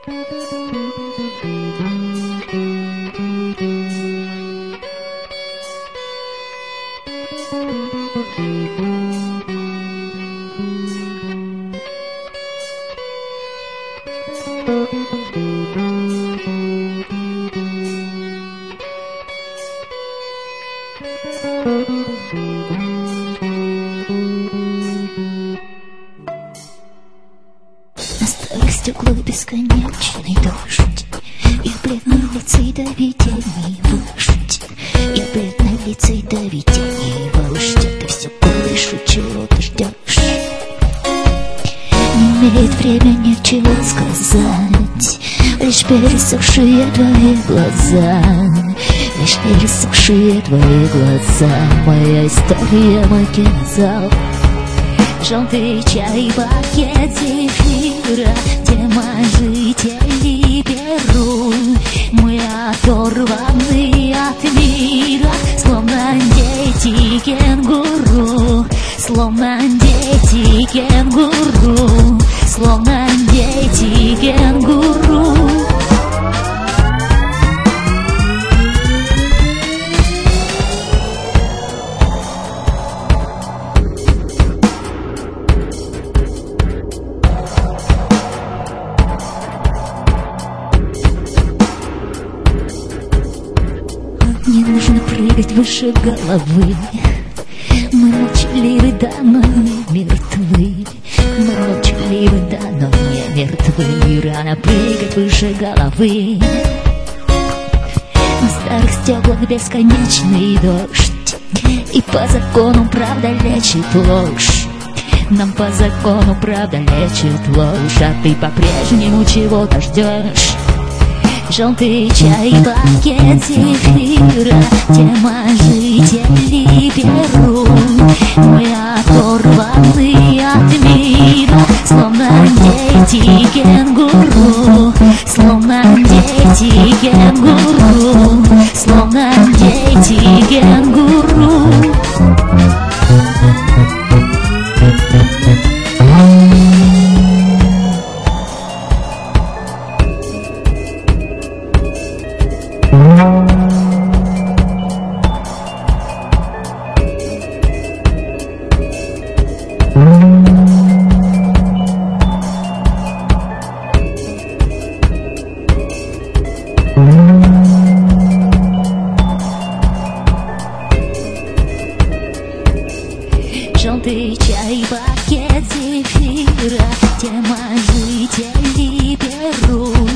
На старых стеклах бесконечный дождь, их бледные лица до видений вождь, их бледные лица до видений вождь. Ты все говоришь, чего ты ждешь. Не имеет времени чего сказать, лишь пересохшие твои глаза, лишь пересохшие твои глаза. Моя история, мой кинозал. Желтый чай, пакет зефира, тема жителей Перу. Мы оторваны от мира, словно дети кенгуру, словно дети кенгуру, словно дети кенгуру. Не нужно прыгать выше головы. Мы молчаливы, да, но не мертвы. Мы молчаливы, да, но не мертвы. Рано прыгать выше головы. На старых стеклах бесконечный дождь, и по закону правда лечит ложь. Нам по закону правда лечит ложь, а ты по-прежнему чего-то ждешь. Желтый чай, пакет зефира, тема жителей Перу. Мы оторваны от мира, словно дети кенгуру, словно дети кенгуру, словно дети кенгуру. Желтый чай, пакет зефира, тема жителей Перу.